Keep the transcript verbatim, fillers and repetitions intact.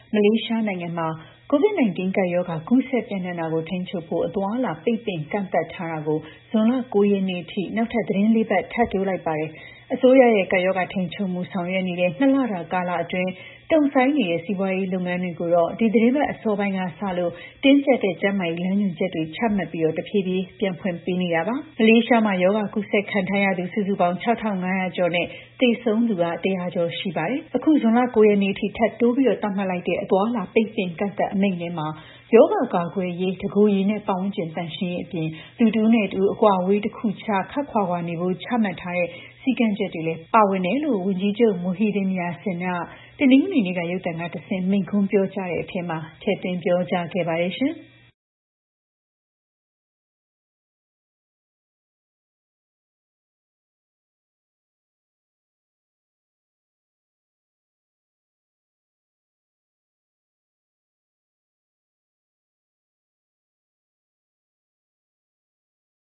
မလေးရှားနိုင်ငံမှာ ကိုဗစ် ၁၉ ကပ်ရောဂါ ကူးစက်ပျံ့နှံ့တာကို ထိန်းချုပ်ဖို့ အသွားအလာ ပိတ်ပင်ကန့်သတ်ထားတာကို ဇွန်လ ၉ ရက်နေ့အထိ နောက်ထပ် သီတင်း ၄ ပတ် ထပ်တိုးလိုက်ပါတယ်။ အစိုးရရဲ့ ကပ်ရောဂါထိန်းချုပ်မှု ဆောင်ရွက်နေတဲ့ ၂ လတာကာလအတွင်း တုံ့ဆိုင်းနေတဲ့ စီးပွားရေးလုပ်ငန်းတွေကိုတော့ ဒီသီတင်းပတ် အစောပိုင်းကစလို့ တင်းကျပ်တဲ့ ကျန်းမာရေး လမ်းညွှန်ချက်တွေ ချမှတ်ပြီး တဖြည်းဖြည်း ပြန်ဖွင့်ပေးနေတာပါ။ မလေးရှားမှာ ရောဂါကူးစက်ခံထားရသူ စုစုပေါင်း ၆,၅၀၀ ကျော်နဲ့ သေဆုံးသူက ၁၀၀ ကျော်ရှိပါတယ်။ အခု ဇွန်လ ၉ ရက်နေ့အထိ ထပ်တိုးပြီး သတ်မှတ်လိုက်တဲ့ အသွားအလာ ပိတ်ပင်ကန့်သတ်အမိန့်ထဲမှာ ရောဂါကာကွယ်ရေး၊ တကိုယ်ရေနဲ့ ပတ်ဝန်းကျင်သန့်ရှင်းရေးအပြင် လူတဦးနဲ့တဦး အကွာအဝေးတခုခြား ခပ်ခွာခွာနေဖို့ ချမှတ်ထားတဲ့ စည်းကမ်းချက်တွေလည်း ပါဝင်တယ်လို့ ဝန်ကြီးချုပ် Muhyiddin Yassin က တနင်္ဂနွေနေ့က ရုပ်သံကတဆင့် မိန့်ခွန်းပြောကြားတဲ့အထဲမှာ ထည့်သွင်းပြောကြားခဲ့ပါတယ်ရှင်။